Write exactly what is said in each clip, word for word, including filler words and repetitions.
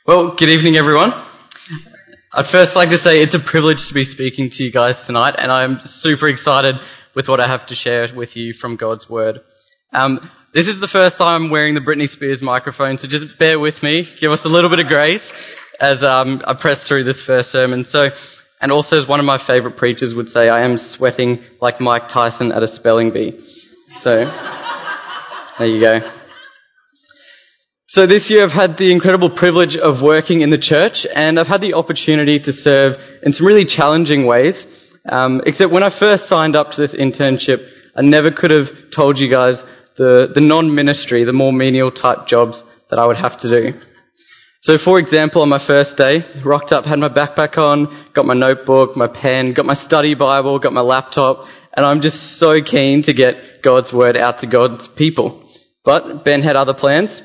Well, good evening, everyone. I'd first like to say it's a privilege to be speaking to you guys tonight, and I'm super excited with what I have to share with you from God's Word. Um, this is the first time I'm wearing the Britney Spears microphone, so just bear with me. Give us a little bit of grace as um, I press through this first sermon. So, and also, as one of my favourite preachers would say, I am sweating like Mike Tyson at a spelling bee. So, there you go. So this year I've had the incredible privilege of working in the church, and I've had the opportunity to serve in some really challenging ways. Um, except when I first signed up to this internship, I never could have told you guys the, the non-ministry, the more menial type jobs that I would have to do. So for example, on my first day, rocked up, had my backpack on, got my notebook, my pen, got my study Bible, got my laptop, and I'm just so keen to get God's Word out to God's people. But Ben had other plans.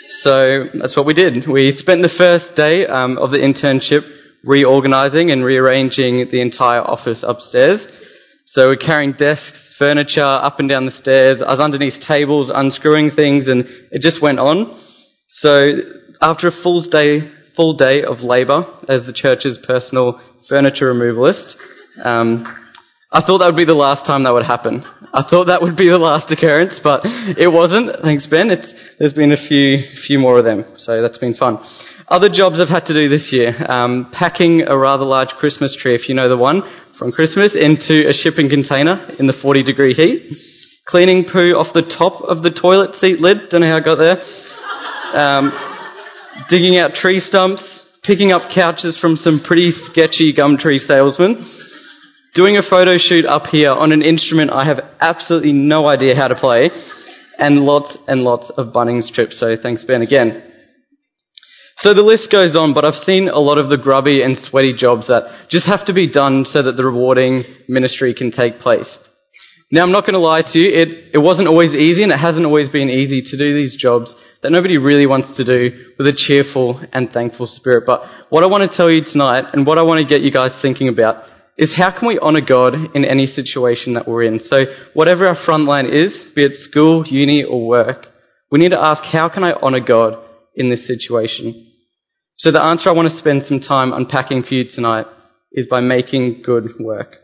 So that's what we did. We spent the first day um, of the internship reorganising and rearranging the entire office upstairs. So we're carrying desks, furniture up and down the stairs. I was underneath tables, unscrewing things, and it just went on. So after a full day, full day of labour as the church's personal furniture removalist, um, I thought that would be the last time that would happen. I thought that would be the last occurrence, but it wasn't. Thanks, Ben. It's, there's been a few few more of them, so that's been fun. Other jobs I've had to do this year. Um, packing a rather large Christmas tree, if you know the one from Christmas, into a shipping container in the forty degree heat. Cleaning poo off the top of the toilet seat lid. Don't know how I got there. Um, digging out tree stumps. Picking up couches from some pretty sketchy gum tree salesmen. Doing a photo shoot up here on an instrument I have absolutely no idea how to play, and lots and lots of Bunnings trips, so thanks Ben again. So the list goes on, but I've seen a lot of the grubby and sweaty jobs that just have to be done so that the rewarding ministry can take place. Now I'm not going to lie to you, it, it wasn't always easy, and it hasn't always been easy to do these jobs that nobody really wants to do with a cheerful and thankful spirit. But what I want to tell you tonight, and what I want to get you guys thinking about, is how can we honour God in any situation that we're in? So whatever our front line is, be it school, uni or work, we need to ask, how can I honour God in this situation? So the answer I want to spend some time unpacking for you tonight is by making good work.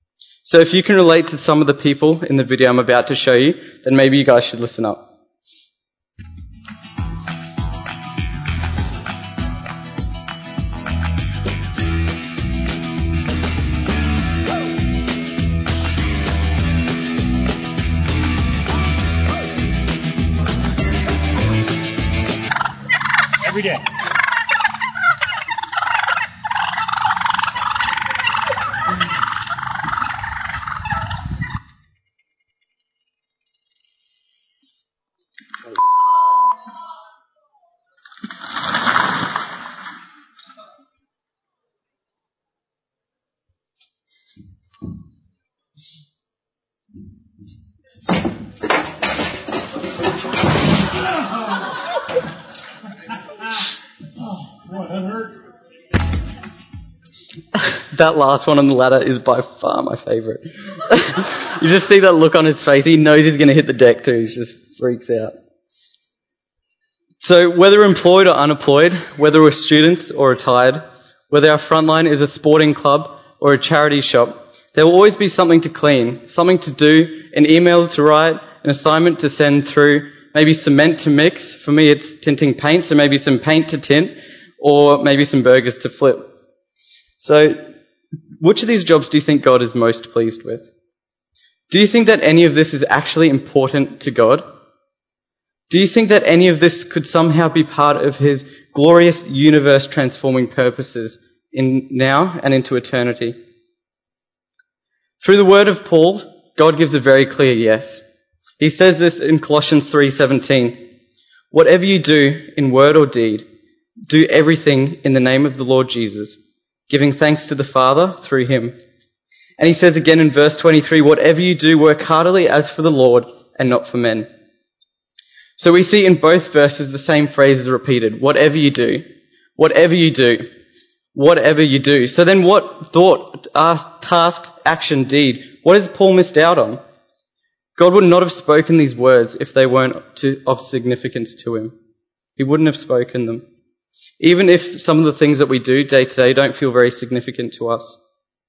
So if you can relate to some of the people in the video I'm about to show you, then maybe you guys should listen up. Every day. That last one on the ladder is by far my favourite. You just see that look on his face. He knows he's going to hit the deck too. He just freaks out. So whether employed or unemployed, whether we're students or retired, whether our frontline is a sporting club or a charity shop, there will always be something to clean, something to do, an email to write, an assignment to send through, maybe cement to mix. For me, it's tinting paint, so maybe some paint to tint, or maybe some burgers to flip. So which of these jobs do you think God is most pleased with? Do you think that any of this is actually important to God? Do you think that any of this could somehow be part of His glorious universe-transforming purposes in now and into eternity? Through the word of Paul, God gives a very clear yes. He says this in Colossians three seventeen. Whatever you do in word or deed, do everything in the name of the Lord Jesus, giving thanks to the Father through Him. And he says again in verse twenty-three, whatever you do, work heartily as for the Lord and not for men. So we see in both verses the same phrases repeated. Whatever you do, whatever you do, whatever you do. So then what thought, task, action, deed, what has Paul missed out on? God would not have spoken these words if they weren't to, of significance to him. He wouldn't have spoken them. even if some of the things that we do day to day don't feel very significant to us.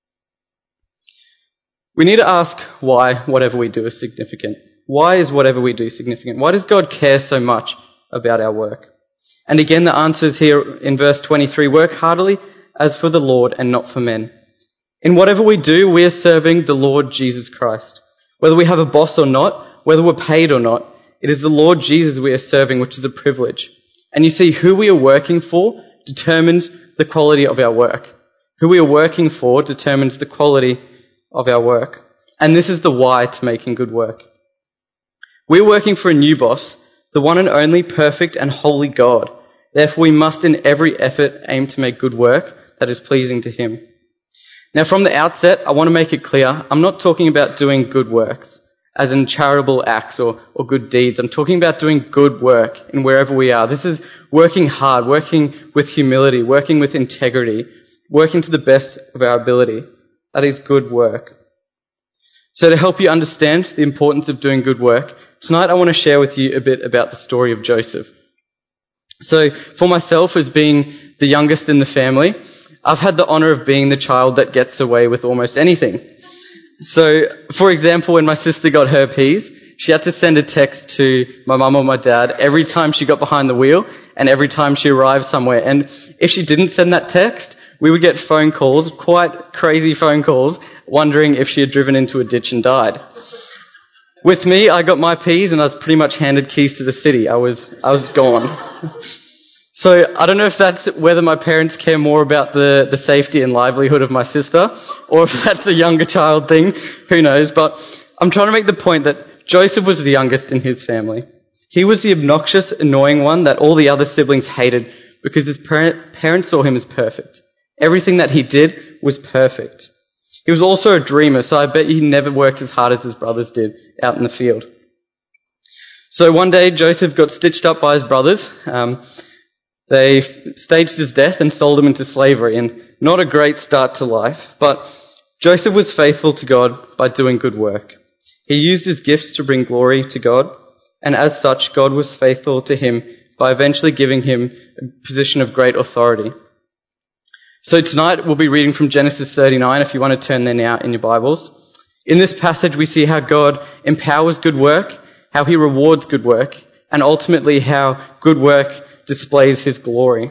We need to ask why whatever we do is significant. Why is whatever we do significant? Why does God care so much about our work? And again, the answer is here in verse twenty-three. Work heartily as for the Lord and not for men. In whatever we do, we are serving the Lord Jesus Christ. Whether we have a boss or not, whether we're paid or not, it is the Lord Jesus we are serving, which is a privilege. And you see, who we are working for determines the quality of our work. Who we are working for determines the quality of our work. And this is the why to making good work. We're working for a new boss, the one and only perfect and holy God. Therefore, we must in every effort aim to make good work that is pleasing to Him. Now, from the outset, I want to make it clear, I'm not talking about doing good works, as in charitable acts or, or good deeds. I'm talking about doing good work in wherever we are. This is working hard, working with humility, working with integrity, working to the best of our ability. That is good work. So to help you understand the importance of doing good work, tonight I want to share with you a bit about the story of Joseph. So for myself, as being the youngest in the family, I've had the honour of being the child that gets away with almost anything. So, for example, when my sister got her P's, she had to send a text to my mum or my dad every time she got behind the wheel and every time she arrived somewhere. And if she didn't send that text, we would get phone calls, quite crazy phone calls, wondering if she had driven into a ditch and died. With me, I got my P's and I was pretty much handed keys to the city. I was, I was gone. So I don't know if that's whether my parents care more about the, the safety and livelihood of my sister or if that's a younger child thing, who knows. But I'm trying to make the point that Joseph was the youngest in his family. He was the obnoxious, annoying one that all the other siblings hated because his parent, parents saw him as perfect. Everything that he did was perfect. He was also a dreamer, so I bet he never worked as hard as his brothers did out in the field. So one day Joseph got stitched up by his brothers. Um, They staged his death and sold him into slavery, and not a great start to life, but Joseph was faithful to God by doing good work. He used his gifts to bring glory to God, and as such, God was faithful to him by eventually giving him a position of great authority. So tonight we'll be reading from Genesis thirty-nine, if you want to turn there now in your Bibles. In this passage we see how God empowers good work, how He rewards good work, and ultimately how good work displays His glory.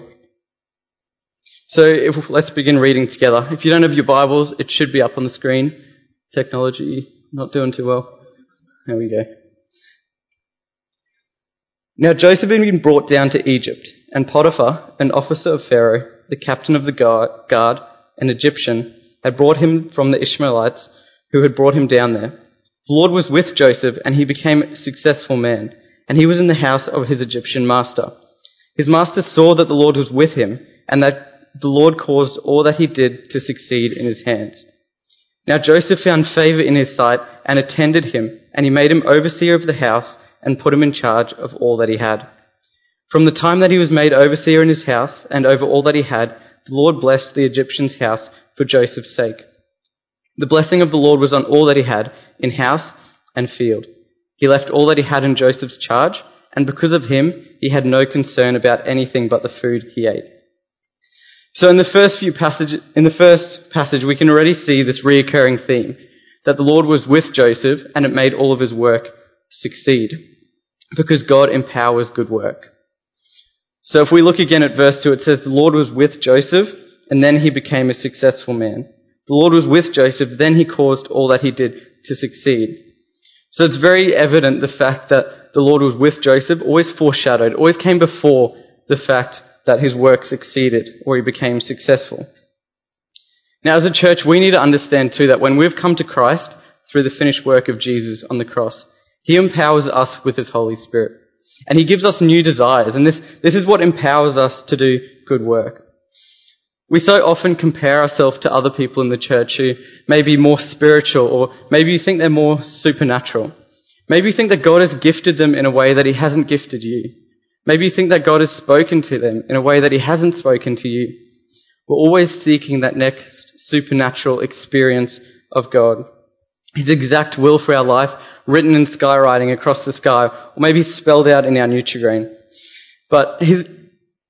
So if, let's begin reading together. If you don't have your Bibles, it should be up on the screen. Technology not doing too well. There we go. Now Joseph had been brought down to Egypt, and Potiphar, an officer of Pharaoh, the captain of the guard, an Egyptian, had brought him from the Ishmaelites who had brought him down there. The Lord was with Joseph, and he became a successful man, and he was in the house of his Egyptian master. His master saw that the Lord was with him, and that the Lord caused all that he did to succeed in his hands. Now Joseph found favour in his sight and attended him, and he made him overseer of the house and put him in charge of all that he had. From the time that he was made overseer in his house and over all that he had, the Lord blessed the Egyptian's house for Joseph's sake. The blessing of the Lord was on all that he had, in house and field. He left all that he had in Joseph's charge, and because of him, he had no concern about anything but the food he ate. So in the first few passage, in the first passage, we can already see this reoccurring theme, that the Lord was with Joseph and it made all of his work succeed, because God empowers good work. So if we look again at verse two, it says the Lord was with Joseph, and then he became a successful man. The Lord was with Joseph, then he caused all that he did to succeed. So it's very evident the fact that the Lord was with Joseph always foreshadowed, always came before the fact that his work succeeded or he became successful. Now as a church, we need to understand too that when we've come to Christ through the finished work of Jesus on the cross, He empowers us with His Holy Spirit. And He gives us new desires, and this, this is what empowers us to do good work. We so often compare ourselves to other people in the church who may be more spiritual, or maybe you think they're more supernatural. Maybe you think that God has gifted them in a way that He hasn't gifted you. Maybe you think that God has spoken to them in a way that He hasn't spoken to you. We're always seeking that next supernatural experience of God. His exact will for our life, written in skywriting across the sky, or maybe spelled out in our Nutrigrain. But his,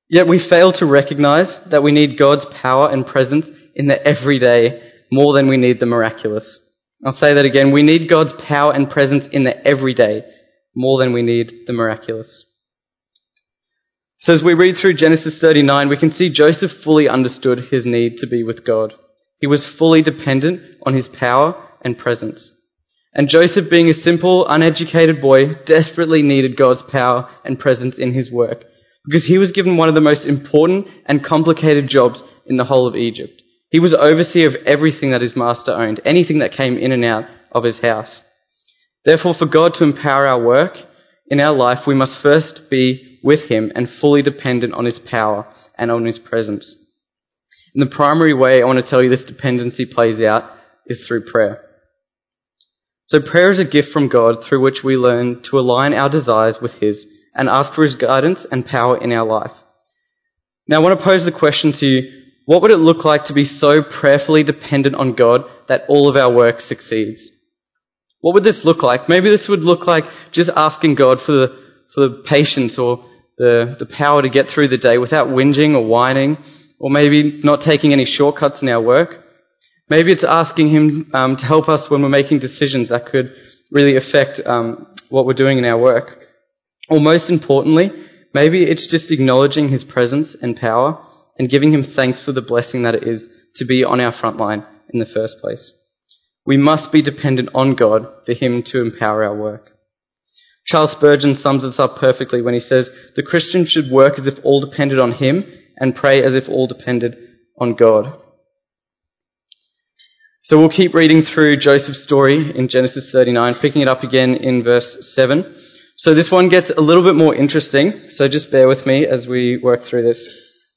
Yet we fail to recognize that we need God's power and presence in the everyday more than we need the miraculous. I'll say that again. We need God's power and presence in the everyday more than we need the miraculous. So as we read through Genesis thirty-nine, we can see Joseph fully understood his need to be with God. He was fully dependent on his power and presence. And Joseph, being a simple, uneducated boy, desperately needed God's power and presence in his work, because he was given one of the most important and complicated jobs in the whole of Egypt. He was overseer of everything that his master owned, anything that came in and out of his house. Therefore, for God to empower our work in our life, we must first be with him and fully dependent on his power and on his presence. And the primary way I want to tell you this dependency plays out is through prayer. So prayer is a gift from God through which we learn to align our desires with his and ask for his guidance and power in our life. Now I want to pose the question to you, what would it look like to be so prayerfully dependent on God that all of our work succeeds? What would this look like? Maybe this would look like just asking God for the, for the patience or the, the power to get through the day without whinging or whining, or maybe not taking any shortcuts in our work. Maybe it's asking him um, to help us when we're making decisions that could really affect um, what we're doing in our work. Or most importantly, maybe it's just acknowledging his presence and power and giving him thanks for the blessing that it is to be on our front line in the first place. We must be dependent on God for him to empower our work. Charles Spurgeon sums this up perfectly when he says, "The Christian should work as if all depended on him and pray as if all depended on God." So we'll keep reading through Joseph's story in Genesis thirty-nine, picking it up again in verse seven. So this one gets a little bit more interesting, so just bear with me as we work through this.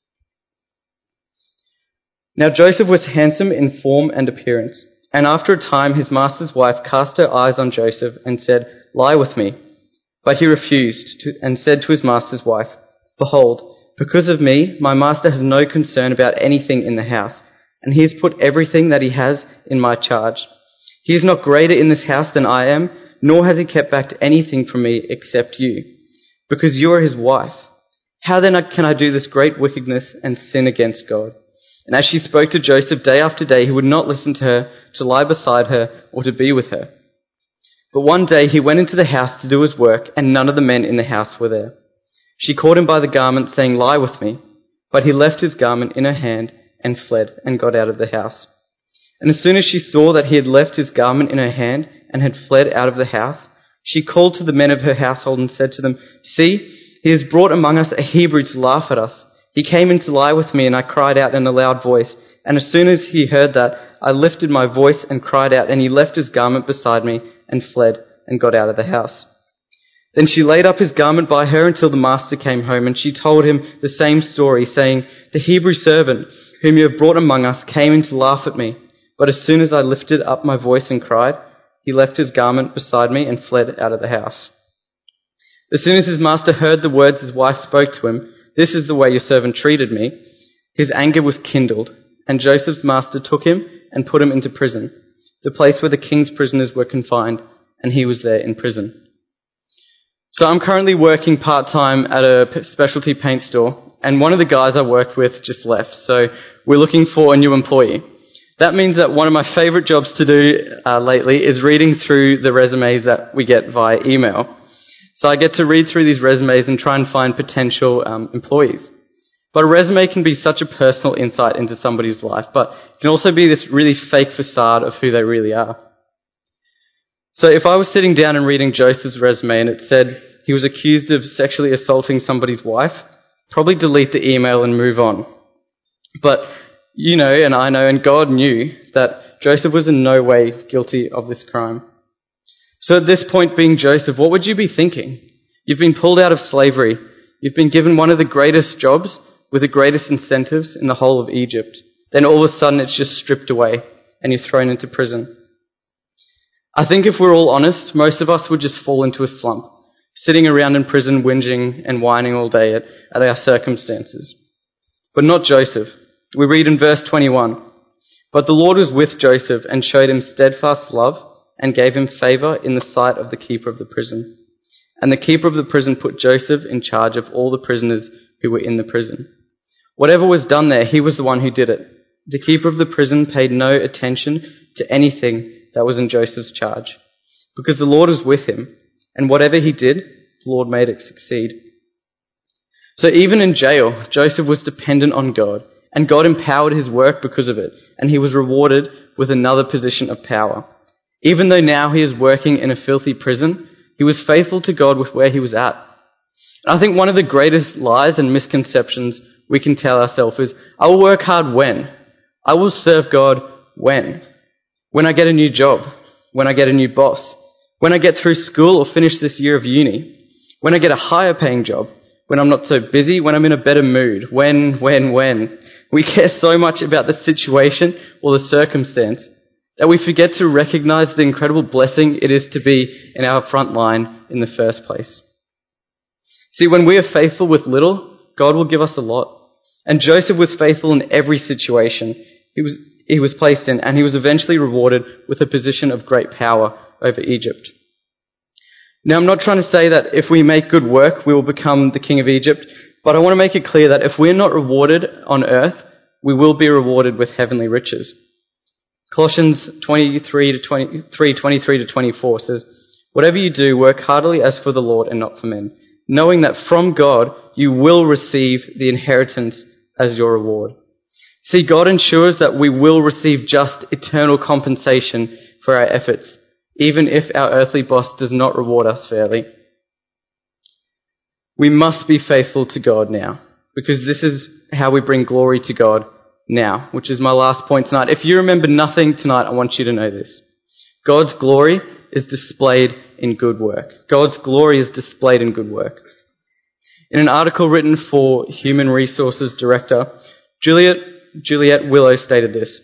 Now Joseph was handsome in form and appearance, and after a time his master's wife cast her eyes on Joseph and said, "Lie with me." But he refused to, and said to his master's wife, "Behold, because of me, my master has no concern about anything in the house, and he has put everything that he has in my charge. He is not greater in this house than I am, nor has he kept back anything from me except you, because you are his wife. How then can I do this great wickedness and sin against God?" And as she spoke to Joseph day after day, he would not listen to her, to lie beside her, or to be with her. But one day he went into the house to do his work, and none of the men in the house were there. She caught him by the garment, saying, "Lie with me." But he left his garment in her hand and fled and got out of the house. And as soon as she saw that he had left his garment in her hand and had fled out of the house, she called to the men of her household and said to them, "See, he has brought among us a Hebrew to laugh at us. He came in to lie with me, and I cried out in a loud voice. And as soon as he heard that, I lifted my voice and cried out, and he left his garment beside me and fled and got out of the house." Then she laid up his garment by her until the master came home, and she told him the same story, saying, "The Hebrew servant whom you have brought among us came in to laugh at me. But as soon as I lifted up my voice and cried, he left his garment beside me and fled out of the house." As soon as his master heard the words his wife spoke to him, "This is the way your servant treated me," his anger was kindled, and Joseph's master took him and put him into prison, the place where the king's prisoners were confined, and he was there in prison. So I'm currently working part-time at a specialty paint store, and one of the guys I worked with just left, so we're looking for a new employee. That means that one of my favourite jobs to do uh, lately is reading through the resumes that we get via email. So I get to read through these resumes and try and find potential um, employees. But a resume can be such a personal insight into somebody's life, but it can also be this really fake facade of who they really are. So if I was sitting down and reading Joseph's resume and it said he was accused of sexually assaulting somebody's wife, probably delete the email and move on. But you know, and I know, and God knew that Joseph was in no way guilty of this crime. So at this point, being Joseph, what would you be thinking? You've been pulled out of slavery. You've been given one of the greatest jobs with the greatest incentives in the whole of Egypt. Then all of a sudden it's just stripped away and you're thrown into prison. I think if we're all honest, most of us would just fall into a slump, sitting around in prison whinging and whining all day at, at our circumstances. But not Joseph. We read in verse twenty-one, "But the Lord was with Joseph and showed him steadfast love and gave him favour in the sight of the keeper of the prison. And the keeper of the prison put Joseph in charge of all the prisoners who were in the prison. Whatever was done there, he was the one who did it. The keeper of the prison paid no attention to anything that was in Joseph's charge, because the Lord was with him, and whatever he did, the Lord made it succeed. So even in jail, Joseph was dependent on God, and God empowered his work because of it, and he was rewarded with another position of power. Even though now he is working in a filthy prison, he was faithful to God with where he was at. And I think one of the greatest lies and misconceptions we can tell ourselves is, I will work hard when? I will serve God when? When I get a new job? When I get a new boss? When I get through school or finish this year of uni? When I get a higher paying job? When I'm not so busy? When I'm in a better mood? When, when, when? We care so much about the situation or the circumstance that we forget to recognize the incredible blessing it is to be in our front line in the first place. See, when we are faithful with little, God will give us a lot. And Joseph was faithful in every situation he was, he was placed in, and he was eventually rewarded with a position of great power over Egypt. Now, I'm not trying to say that if we make good work, we will become the king of Egypt, but I want to make it clear that if we're not rewarded on earth, we will be rewarded with heavenly riches. Colossians twenty-three to twenty-three, twenty-three to twenty-four says, "Whatever you do, work heartily as for the Lord and not for men, knowing that from God you will receive the inheritance as your reward." See, God ensures that we will receive just eternal compensation for our efforts, even if our earthly boss does not reward us fairly. We must be faithful to God now, because this is how we bring glory to God now, which is my last point tonight. If you remember nothing tonight, I want you to know this. God's glory is displayed in good work. God's glory is displayed in good work. In an article written for Human Resources Director, Juliet, Juliet Willow stated this: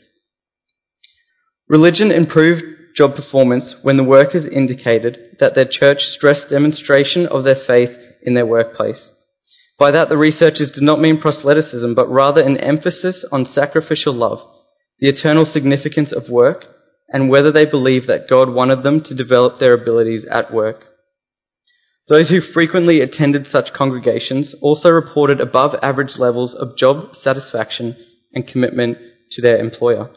"Religion improved job performance when the workers indicated that their church stressed demonstration of their faith in their workplace. By that, the researchers did not mean proselyticism, but rather an emphasis on sacrificial love, the eternal significance of work, and whether they believed that God wanted them to develop their abilities at work. Those who frequently attended such congregations also reported above average levels of job satisfaction and commitment to their employer."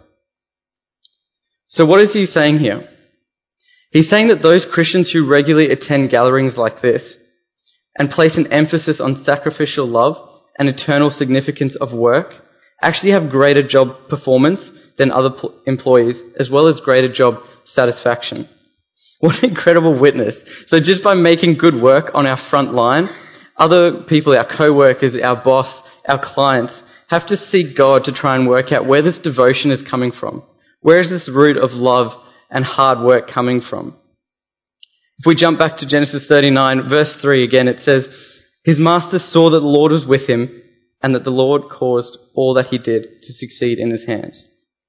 So what is he saying here? He's saying that those Christians who regularly attend gatherings like this and place an emphasis on sacrificial love and eternal significance of work actually have greater job performance than other pl- employees, as well as greater job satisfaction. What an incredible witness. So just by making good work on our front line, other people, our co-workers, our boss, our clients, have to seek God to try and work out where this devotion is coming from. Where is this root of love and hard work coming from? If we jump back to Genesis thirty-nine, verse three again, it says, "His master saw that the Lord was with him, and that the Lord caused all that he did to succeed in his hands."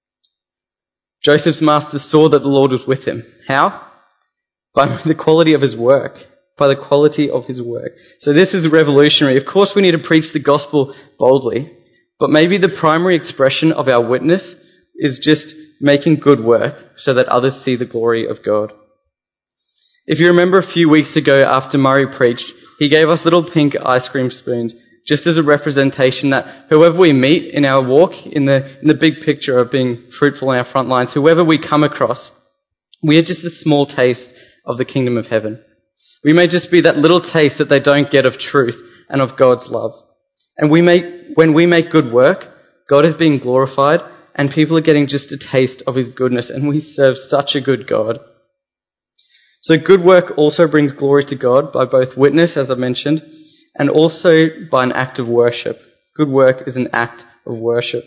Joseph's master saw that the Lord was with him. How? By the quality of his work. By the quality of his work. So this is revolutionary. Of course we need to preach the gospel boldly, but maybe the primary expression of our witness is just making good work so that others see the glory of God. If you remember a few weeks ago after Murray preached, he gave us little pink ice cream spoons just as a representation that whoever we meet in our walk, in the, in the big picture of being fruitful in our front lines, whoever we come across, we are just a small taste of the kingdom of heaven. We may just be that little taste that they don't get of truth and of God's love. And we make, when we make good work, God is being glorified and people are getting just a taste of his goodness, and we serve such a good God. So good work also brings glory to God by both witness, as I mentioned, and also by an act of worship. Good work is an act of worship.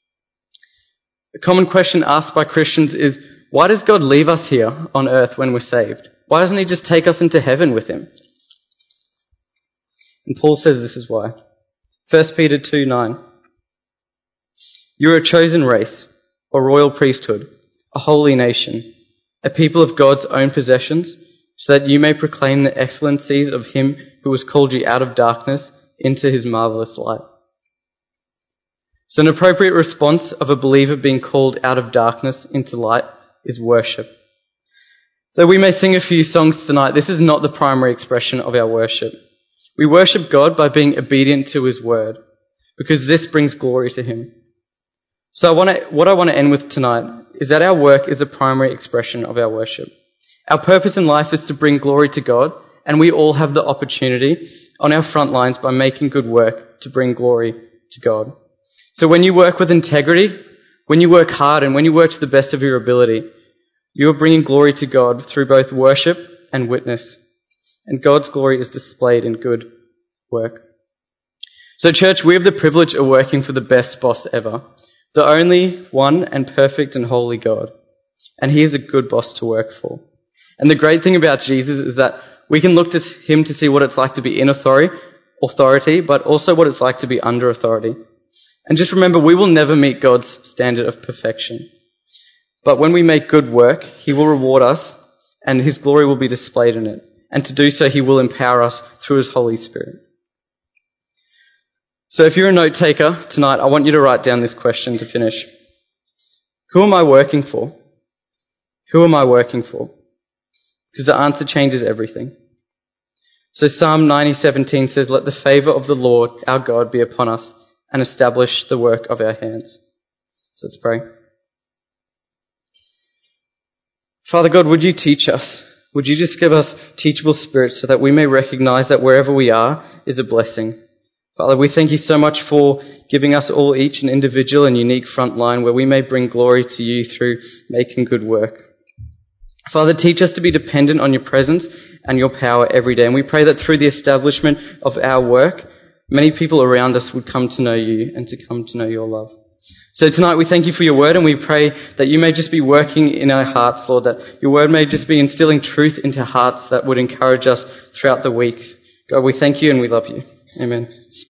A common question asked by Christians is, why does God leave us here on earth when we're saved? Why doesn't he just take us into heaven with him? And Paul says this is why. First Peter two nine. "You are a chosen race, a royal priesthood, a holy nation, a people of God's own possessions, so that you may proclaim the excellencies of him who has called you out of darkness into his marvelous light." So an appropriate response of a believer being called out of darkness into light is worship. Though we may sing a few songs tonight, this is not the primary expression of our worship. We worship God by being obedient to his word, because this brings glory to him. So I want to, what I want to end with tonight is that our work is the primary expression of our worship. Our purpose in life is to bring glory to God, and we all have the opportunity on our front lines by making good work to bring glory to God. So when you work with integrity, when you work hard, and when you work to the best of your ability, you are bringing glory to God through both worship and witness. And God's glory is displayed in good work. So church, we have the privilege of working for the best boss ever, the only one and perfect and holy God. And he is a good boss to work for. And the great thing about Jesus is that we can look to him to see what it's like to be in authority, authority, but also what it's like to be under authority. And just remember, we will never meet God's standard of perfection. But when we make good work, he will reward us and his glory will be displayed in it. And to do so, he will empower us through his Holy Spirit. So if you're a note taker tonight, I want you to write down this question to finish. Who am I working for? Who am I working for? Because the answer changes everything. So Psalm ninety seventeen says, "Let the favour of the Lord our God be upon us and establish the work of our hands." So let's pray. Father God, would you teach us? Would you just give us teachable spirits so that we may recognise that wherever we are is a blessing? Father, we thank you so much for giving us all each an individual and unique front line where we may bring glory to you through making good work. Father, teach us to be dependent on your presence and your power every day. And we pray that through the establishment of our work, many people around us would come to know you and to come to know your love. So tonight we thank you for your word, and we pray that you may just be working in our hearts, Lord, that your word may just be instilling truth into hearts that would encourage us throughout the week. God, we thank you and we love you. Amen.